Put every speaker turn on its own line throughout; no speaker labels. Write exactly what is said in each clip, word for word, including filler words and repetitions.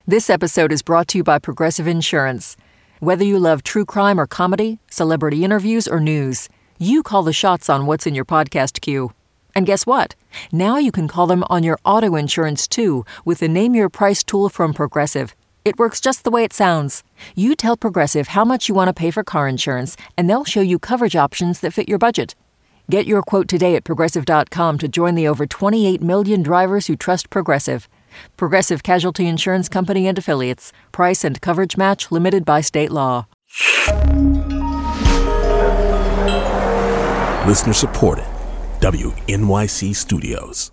This episode is brought to you by Progressive Insurance. Whether you love true crime or comedy, celebrity interviews or news, you call the shots on what's in your podcast queue. And guess what? Now you can call them on your auto insurance too with the Name Your Price tool from Progressive. It works just the way it sounds. You tell Progressive how much you want to pay for car insurance, and they'll show you coverage options that fit your budget. Get your quote today at Progressive dot com to join the over twenty-eight million drivers who trust Progressive. Progressive Casualty Insurance Company and Affiliates. Price and coverage match limited by state law.
Listener supported. W N Y C Studios.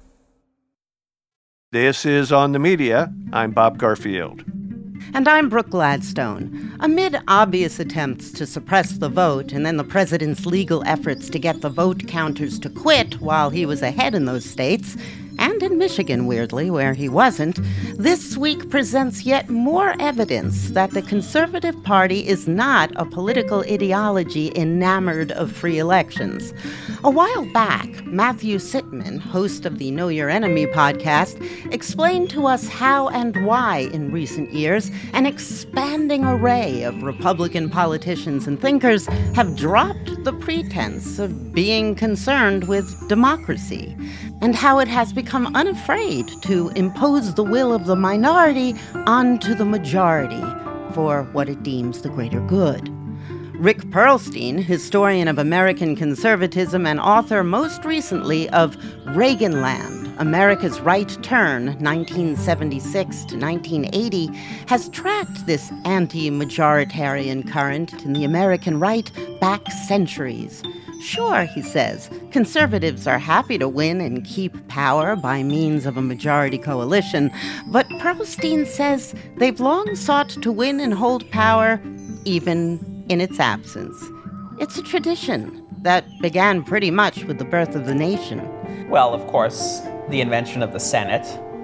This is On the Media. I'm Bob Garfield.
And I'm Brooke Gladstone. Amid obvious attempts to suppress the vote and then the president's legal efforts to get the vote counters to quit while he was ahead in those states, and in Michigan, weirdly, where he wasn't, this week presents yet more evidence that the Conservative Party is not a political ideology enamored of free elections. A while back, Matthew Sitman, host of the Know Your Enemy podcast, explained to us how and why, in recent years, an expanding array of Republican politicians and thinkers have dropped the pretense of being concerned with democracy, and how it has become unafraid to impose the will of the minority onto the majority for what it deems the greater good. Rick Perlstein, historian of American conservatism and author most recently of Reaganland, America's Right Turn, nineteen seventy-six to nineteen eighty, has tracked this anti-majoritarian current in the American right back centuries. Sure, he says, conservatives are happy to win and keep power by means of a majority coalition, but Perlstein says they've long sought to win and hold power even in its absence. It's a tradition that began pretty much with the birth of the nation.
Well, of course, the invention of the Senate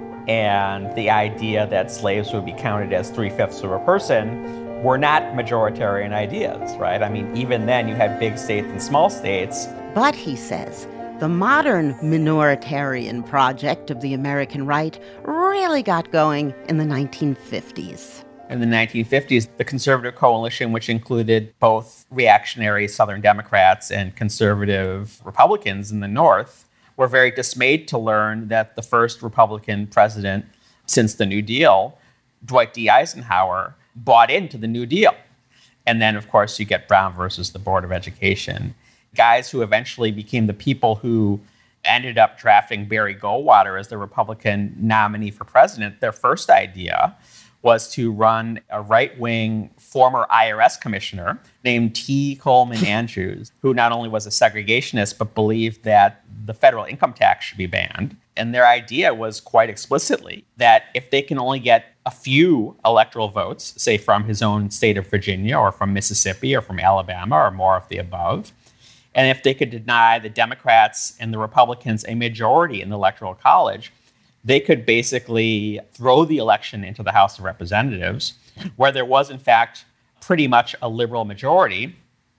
and the idea that slaves would be counted as three-fifths of a person were not majoritarian ideas, right? I mean, even then you had big states and small states.
But, he says, the modern minoritarian project of the American right really got going in the nineteen fifties.
In the nineteen fifties, the conservative coalition, which included both reactionary Southern Democrats and conservative Republicans in the North, were very dismayed to learn that the first Republican president since the New Deal, Dwight D. Eisenhower, bought into the New Deal. And then, of course, you get Brown versus the Board of Education. Guys who eventually became the people who ended up drafting Barry Goldwater as the Republican nominee for president, their first idea was to run a right-wing former I R S commissioner named T. Coleman Andrews, who not only was a segregationist, but believed that the federal income tax should be banned. And their idea was quite explicitly that if they can only get a few electoral votes, say from his own state of Virginia or from Mississippi or from Alabama or more of the above, and if they could deny the Democrats and the Republicans a majority in the Electoral College, they could basically throw the election into the House of Representatives, where there was, in fact, pretty much a liberal majority,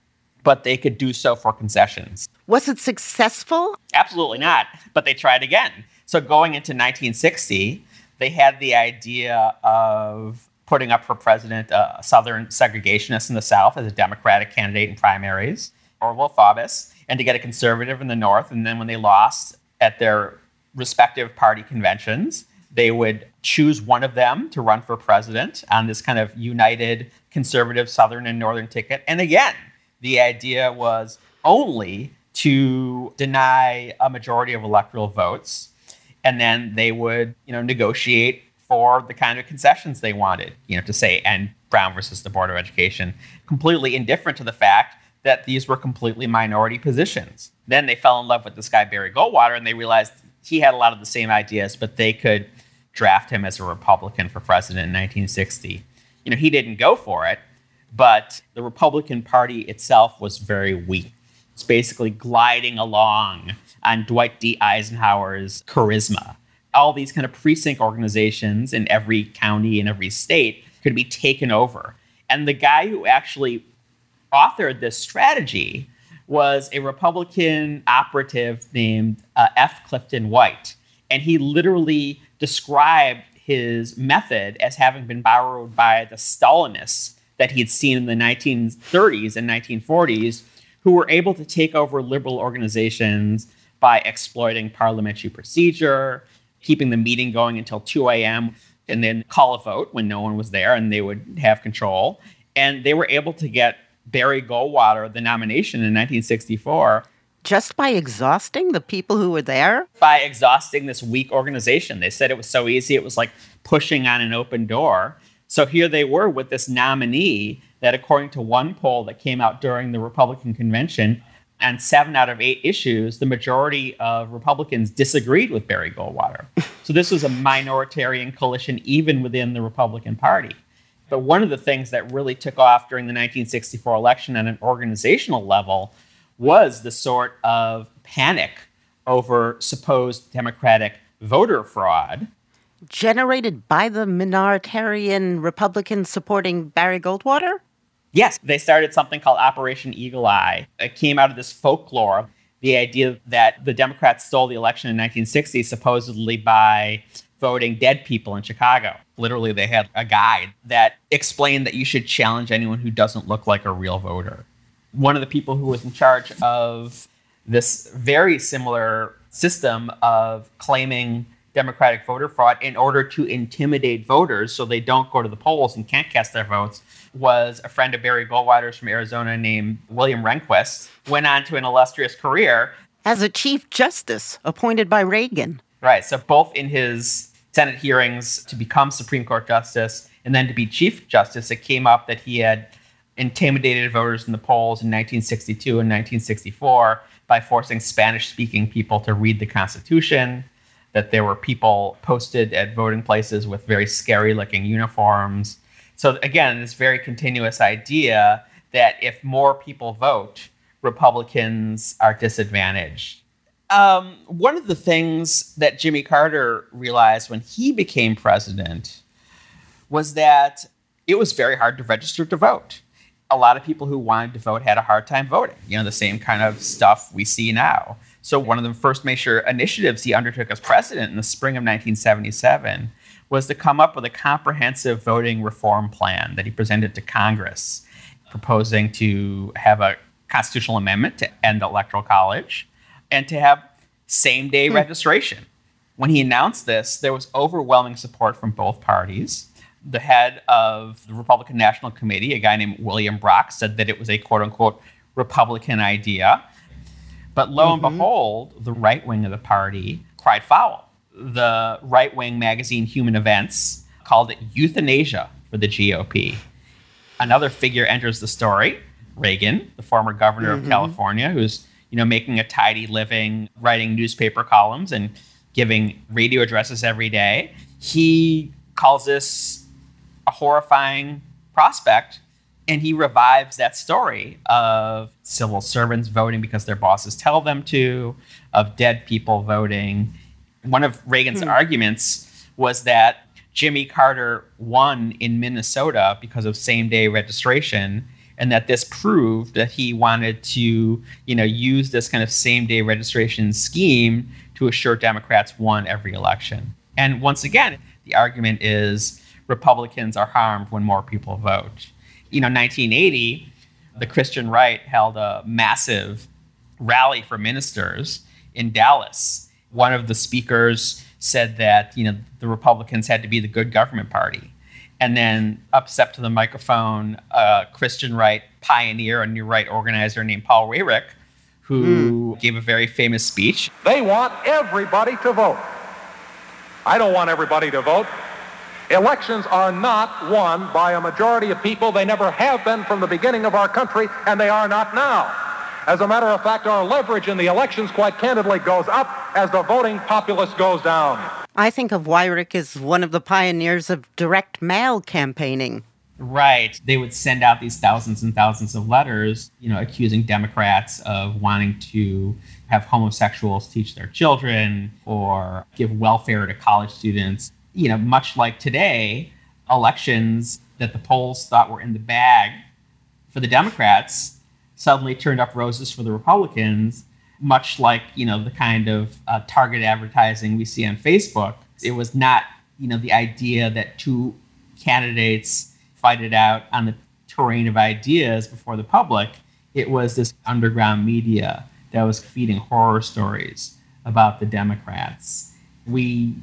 but they could do so for concessions.
Was it successful?
Absolutely not, but they tried again. So going into nineteen sixty, they had the idea of putting up for president a Southern segregationist in the South as a Democratic candidate in primaries, Orville Faubus, and to get a conservative in the North. And then when they lost at their respective party conventions, they would choose one of them to run for president on this kind of united conservative Southern and Northern ticket. And again, the idea was only to deny a majority of electoral votes, and then they would, you know, negotiate for the kind of concessions they wanted, you know, to say, and Brown versus the Board of Education, completely indifferent to the fact that these were completely minority positions. Then they fell in love with this guy, Barry Goldwater, and they realized he had a lot of the same ideas, but they could draft him as a Republican for president in nineteen sixty. You know, he didn't go for it, but the Republican Party itself was very weak. It's basically gliding along on Dwight D. Eisenhower's charisma. All these kind of precinct organizations in every county and every state could be taken over. And the guy who actually authored this strategy was a Republican operative named uh, F. Clifton White. And he literally described his method as having been borrowed by the Stalinists that he'd seen in the nineteen thirties and nineteen forties, who were able to take over liberal organizations by exploiting parliamentary procedure, keeping the meeting going until two a.m., and then call a vote when no one was there and they would have control. And they were able to get Barry Goldwater the nomination in nineteen sixty-four.
Just by exhausting the people who were there?
By exhausting this weak organization. They said it was so easy, it was like pushing on an open door. So here they were with this nominee that, according to one poll that came out during the Republican convention, on seven out of eight issues, the majority of Republicans disagreed with Barry Goldwater. So this was a minoritarian coalition even within the Republican Party. But one of the things that really took off during the nineteen sixty-four election at an organizational level was the sort of panic over supposed Democratic voter fraud.
Generated by the minoritarian Republicans supporting Barry Goldwater?
Yes, they started something called Operation Eagle Eye. It came out of this folklore, the idea that the Democrats stole the election in nineteen sixty supposedly by voting dead people in Chicago. Literally, they had a guide that explained that you should challenge anyone who doesn't look like a real voter. One of the people who was in charge of this very similar system of claiming Democratic voter fraud in order to intimidate voters so they don't go to the polls and can't cast their votes was a friend of Barry Goldwater's from Arizona named William Rehnquist. Went on to an illustrious career
as a Chief Justice appointed by Reagan.
Right. So both in his Senate hearings to become Supreme Court Justice and then to be Chief Justice, it came up that he had intimidated voters in the polls in nineteen sixty-two and nineteen sixty-four by forcing Spanish-speaking people to read the Constitution, that there were people posted at voting places with very scary-looking uniforms. So again, this very continuous idea that if more people vote, Republicans are disadvantaged. Um, one of the things that Jimmy Carter realized when he became president was that it was very hard to register to vote. A lot of people who wanted to vote had a hard time voting, you know, the same kind of stuff we see now. So one of the first major initiatives he undertook as president in the spring of nineteen seventy-seven was to come up with a comprehensive voting reform plan that he presented to Congress, proposing to have a constitutional amendment to end the Electoral College and to have same-day hmm. registration. When he announced this, there was overwhelming support from both parties. The head of the Republican National Committee, a guy named William Brock, said that it was a quote-unquote Republican idea. But lo mm-hmm. and behold, the right wing of the party cried foul. The right-wing magazine Human Events called it euthanasia for the G O P. Another figure enters the story, Reagan, the former governor mm-hmm. of California, who's you know making a tidy living, writing newspaper columns and giving radio addresses every day. He calls this a horrifying prospect, and he revives that story of civil servants voting because their bosses tell them to, of dead people voting. One of Reagan's hmm. arguments was that Jimmy Carter won in Minnesota because of same-day registration, and that this proved that he wanted to, you know, use this kind of same-day registration scheme to assure Democrats won every election. And once again, the argument is Republicans are harmed when more people vote. You know, nineteen eighty, the Christian right held a massive rally for ministers in Dallas. One of the speakers said that, you know, the Republicans had to be the good government party. And then up stepped to the microphone a Christian right pioneer, a new right organizer named Paul Weyrich, who mm. gave a very famous speech.
They want everybody to vote. I don't want everybody to vote. Elections are not won by a majority of people. They never have been from the beginning of our country, and they are not now. As a matter of fact, our leverage in the elections, quite candidly, goes up as the voting populace goes down.
I think of Weyrich as one of the pioneers of direct mail campaigning.
Right. They would send out these thousands and thousands of letters, you know, accusing Democrats of wanting to have homosexuals teach their children or give welfare to college students. You know, much like today, elections that the polls thought were in the bag for the Democrats suddenly turned up roses for the Republicans, much like, you know, the kind of uh, target advertising we see on Facebook. It was not you know, the idea that two candidates fight it out on the terrain of ideas before the public. It was this underground media that was feeding horror stories about the Democrats. We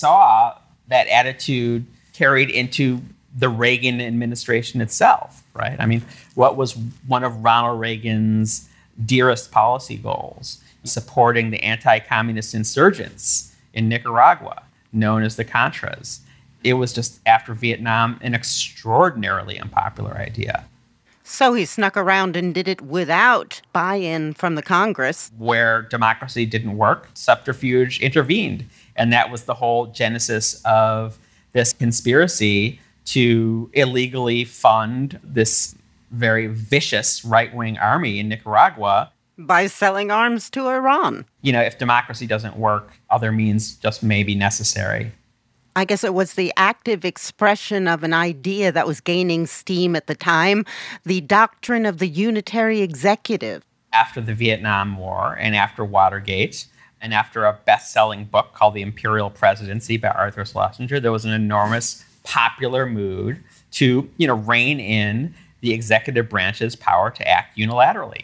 saw that attitude carried into the Reagan administration itself, right? I mean, what was one of Ronald Reagan's dearest policy goals? Supporting the anti-communist insurgents in Nicaragua, known as the Contras. It was just, after Vietnam, an extraordinarily unpopular idea.
So he snuck around and did it without buy-in from the Congress.
Where democracy didn't work, subterfuge intervened. And that was the whole genesis of this conspiracy to illegally fund this very vicious right-wing army in Nicaragua.
By selling arms to Iran.
You know, if democracy doesn't work, other means just may be necessary.
I guess it was the active expression of an idea that was gaining steam at the time, the doctrine of the unitary executive.
After the Vietnam War and after Watergate and after a best-selling book called The Imperial Presidency by Arthur Schlesinger, there was an enormous popular mood to, you know, rein in the executive branch's power to act unilaterally.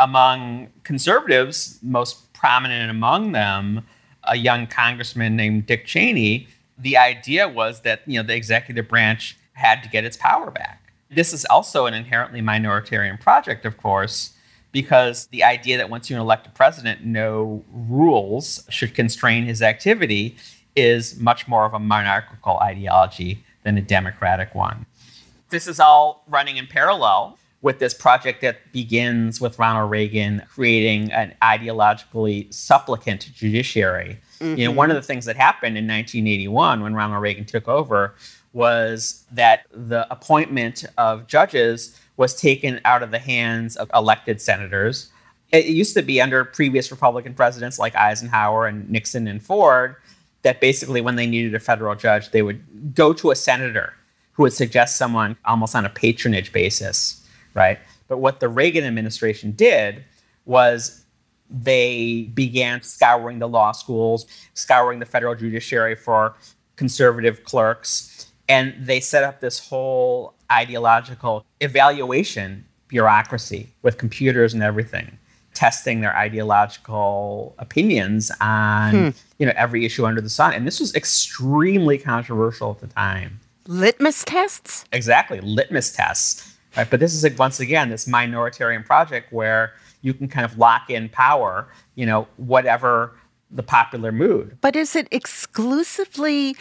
Among conservatives, most prominent among them, a young congressman named Dick Cheney, the idea was that, you know, the executive branch had to get its power back. This is also an inherently minoritarian project, of course, because the idea that once you elect a president, no rules should constrain his activity is much more of a monarchical ideology than a democratic one. This is all running in parallel with this project that begins with Ronald Reagan creating an ideologically supplicant judiciary. Mm-hmm. You know, one of the things that happened in nineteen eighty-one when Ronald Reagan took over was that the appointment of judges was taken out of the hands of elected senators. It used to be under previous Republican presidents like Eisenhower and Nixon and Ford that basically when they needed a federal judge, they would go to a senator who would suggest someone almost on a patronage basis, right? But what the Reagan administration did was they began scouring the law schools, scouring the federal judiciary for conservative clerks, and they set up this whole ideological evaluation bureaucracy with computers and everything, testing their ideological opinions on hmm. you know, every issue under the sun. And this was extremely controversial at the time.
Litmus tests?
Exactly, litmus tests. Right? But this is, once again, this minoritarian project where you can kind of lock in power, you know, whatever the popular mood.
But is it exclusively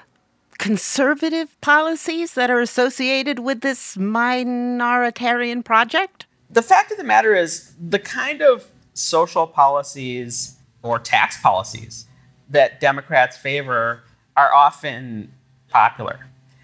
conservative policies that are associated with this minoritarian project?
The fact of the matter is the kind of social policies or tax policies that Democrats favor are often popular.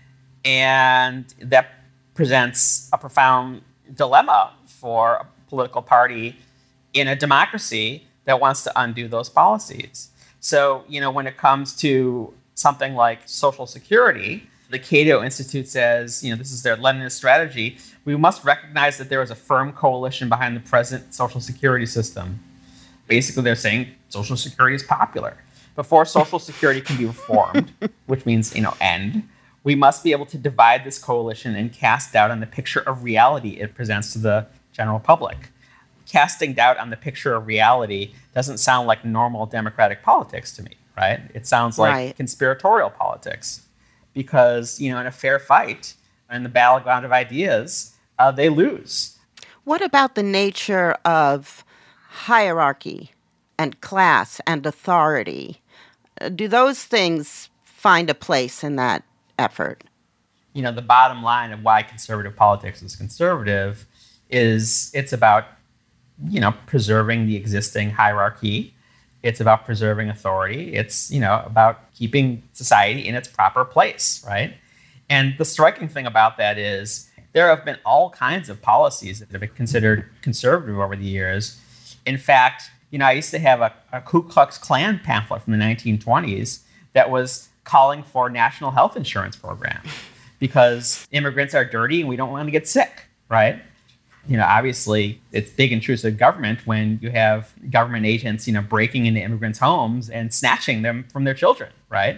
And that presents a profound dilemma for a political party in a democracy that wants to undo those policies. So, you know, when it comes to something like Social Security, the Cato Institute says, you know, this is their Leninist strategy. We must recognize that there is a firm coalition behind the present Social Security system. Basically, they're saying Social Security is popular. Before Social Security can be reformed, which means, you know, end, we must be able to divide this coalition and cast doubt on the picture of reality it presents to the general public. Casting doubt on the picture of reality doesn't sound like normal democratic politics to me, right? It sounds like
right.
conspiratorial politics because, you know, in a fair fight, in the battleground of ideas, uh, they lose.
What about the nature of hierarchy and class and authority? Uh, do those things find a place in that effort?
You know, the bottom line of why conservative politics is conservative is it's about, you know, preserving the existing hierarchy. It's about preserving authority. It's, you know, about keeping society in its proper place, right? And the striking thing about that is there have been all kinds of policies that have been considered conservative over the years. In fact, you know, I used to have a, a Ku Klux Klan pamphlet from the nineteen twenties that was calling for a national health insurance program because immigrants are dirty and we don't want to get sick, right? You know, obviously, it's big intrusive government when you have government agents, you know, breaking into immigrants' homes and snatching them from their children, right?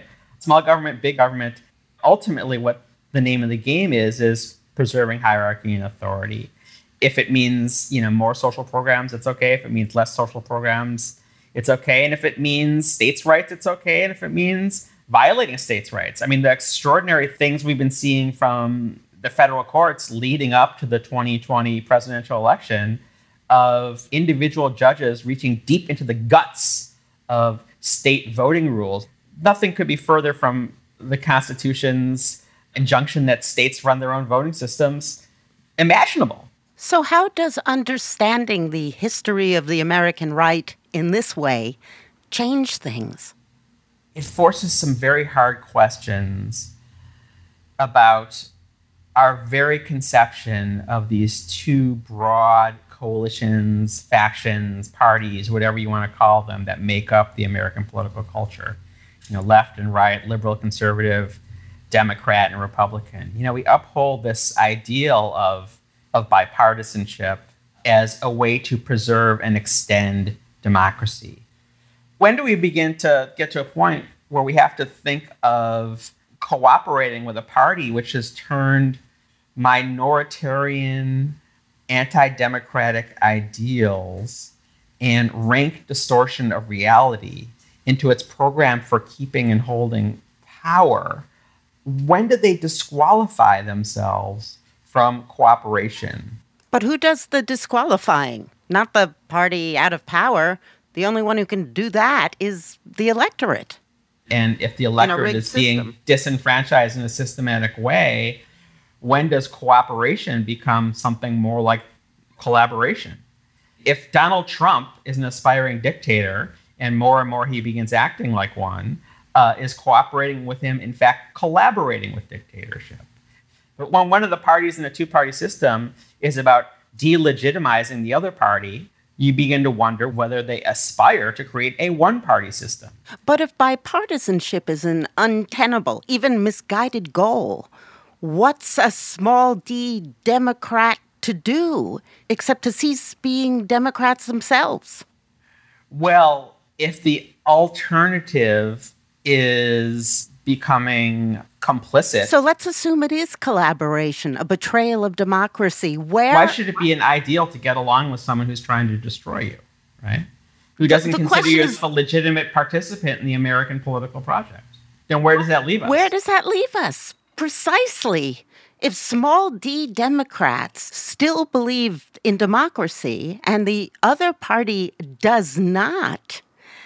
Small government, big government. Ultimately, what the name of the game is, is preserving hierarchy and authority. If it means, you know, more social programs, it's okay. If it means less social programs, it's okay. And if it means states' rights, it's okay. And if it means violating states' rights. I mean, the extraordinary things we've been seeing from the federal courts leading up to the twenty twenty presidential election of individual judges reaching deep into the guts of state voting rules. Nothing could be further from the Constitution's injunction that states run their own voting systems imaginable.
So how does understanding the history of the American right in this way change things?
It forces some very hard questions about our very conception of these two broad coalitions, factions, parties, whatever you want to call them, that make up the American political culture. You know, left and right, liberal, conservative, Democrat, and Republican. You know, we uphold this ideal of, of bipartisanship as a way to preserve and extend democracy. When do we begin to get to a point where we have to think of cooperating with a party which has turned minoritarian, anti-democratic ideals and rank distortion of reality into its program for keeping and holding power? When did they disqualify themselves from cooperation?
But who does the disqualifying? Not the party out of power. The only one who can do that is the electorate.
And if the electorate is being disenfranchised in a systematic way, when does cooperation become something more like collaboration? If Donald Trump is an aspiring dictator, and more and more he begins acting like one, uh, is cooperating with him, in fact, collaborating with dictatorship? But when one of the parties in a two-party system is about delegitimizing the other party, you begin to wonder whether they aspire to create a one-party system.
But if bipartisanship is an untenable, even misguided goal, what's a small d Democrat to do except to cease being Democrats themselves?
Well, if the alternative is becoming complicit...
So let's assume it is collaboration, a betrayal of democracy. Where...
Why should it be an ideal to get along with someone who's trying to destroy you, right? Who doesn't the, the consider you is, a legitimate participant in the American political project? Then where does that leave us?
Where does that leave us? Precisely. If small d Democrats still believe in democracy and the other party does not,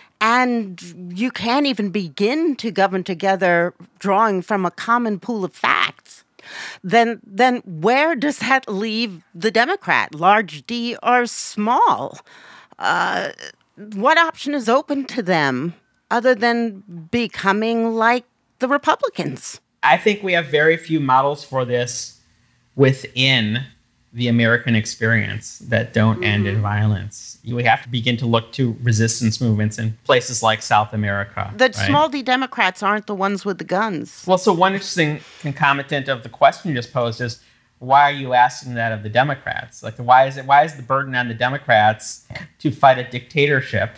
and you can't even begin to govern together drawing from a common pool of facts, then then where does that leave the Democrat, large D or small? Uh, what option is open to them other than becoming like the Republicans?
I think we have very few models for this within the American experience that don't mm-hmm. end in violence. We have to begin to look to resistance movements in places like South America.
The
right?
small d Democrats aren't the ones with the guns.
Well, so one interesting concomitant of the question you just posed is, why are you asking that of the Democrats? Like, why is it? Why is the burden on the Democrats to fight a dictatorship?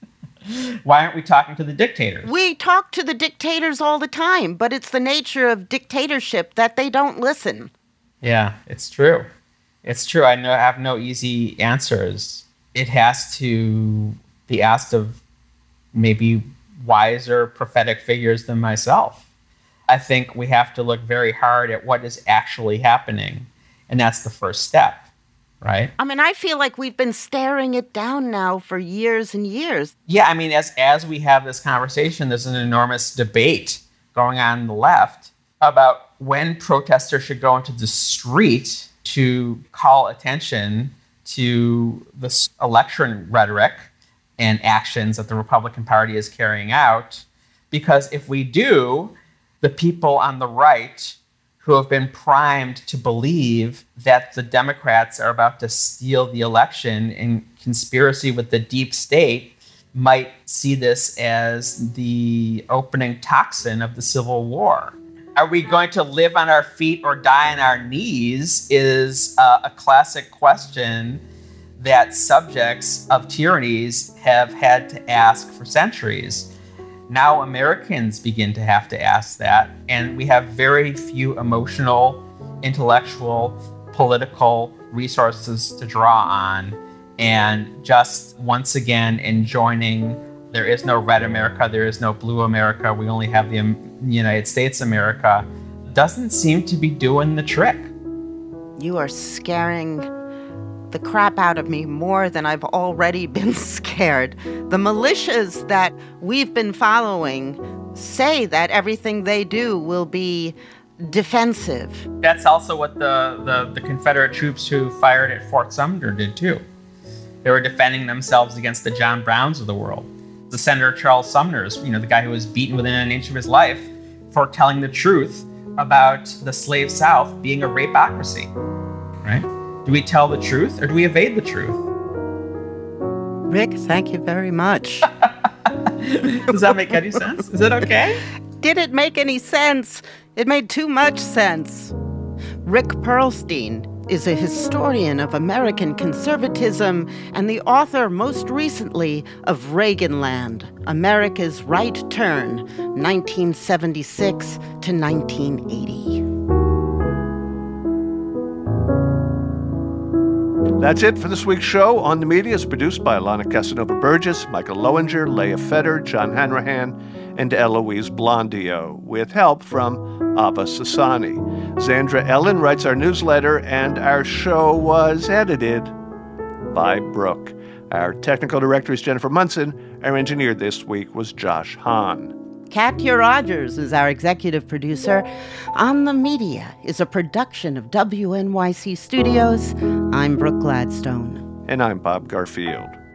Why aren't we talking to the dictators?
We talk to the dictators all the time, but it's the nature of dictatorship that they don't listen.
Yeah, it's true. It's true. I know I have no easy answers. It has to be asked of maybe wiser prophetic figures than myself. I think we have to look very hard at what is actually happening, and that's the first step, right?
I mean, I feel like we've been staring it down now for years and years.
Yeah, I mean, as as we have this conversation, there's an enormous debate going on on the left about when protesters should go into the street to call attention to this election rhetoric and actions that the Republican Party is carrying out. Because if we do, the people on the right who have been primed to believe that the Democrats are about to steal the election in conspiracy with the deep state might see this as the opening tocsin of the Civil War. Are we going to live on our feet or die on our knees is uh, a classic question that subjects of tyrannies have had to ask for centuries. Now Americans begin to have to ask that, and we have very few emotional, intellectual, political resources to draw on. And just once again, in joining, there is no red America, there is no blue America, we only have the United States America, doesn't seem to be doing the trick.
You are scaring the crap out of me more than I've already been scared. The militias that we've been following say that everything they do will be defensive.
That's also what the, the, the Confederate troops who fired at Fort Sumter did too. They were defending themselves against the John Browns of the world. The Senator Charles Sumner, you know, the guy who was beaten within an inch of his life for telling the truth about the slave South being a rapeocracy, right? Do we tell the truth or do we evade the truth?
Rick, thank you very much.
Does that make any sense? Is it okay?
Did it make any sense? It made too much sense. Rick Perlstein is a historian of American conservatism and the author most recently of Reaganland, America's Right Turn, nineteen seventy-six to nineteen eighty.
That's it for this week's show. On the Media is produced by Alana Casanova-Burgess, Michael Lowinger, Leah Feder, John Hanrahan, and Eloise Blondio, with help from Ava Sassani. Zandra Ellen writes our newsletter, and our show was edited by Brooke. Our technical director is Jennifer Munson. Our engineer this week was Josh Hahn.
Katya Rogers is our executive producer. On the Media is a production of W N Y C Studios. I'm Brooke Gladstone.
And I'm Bob Garfield.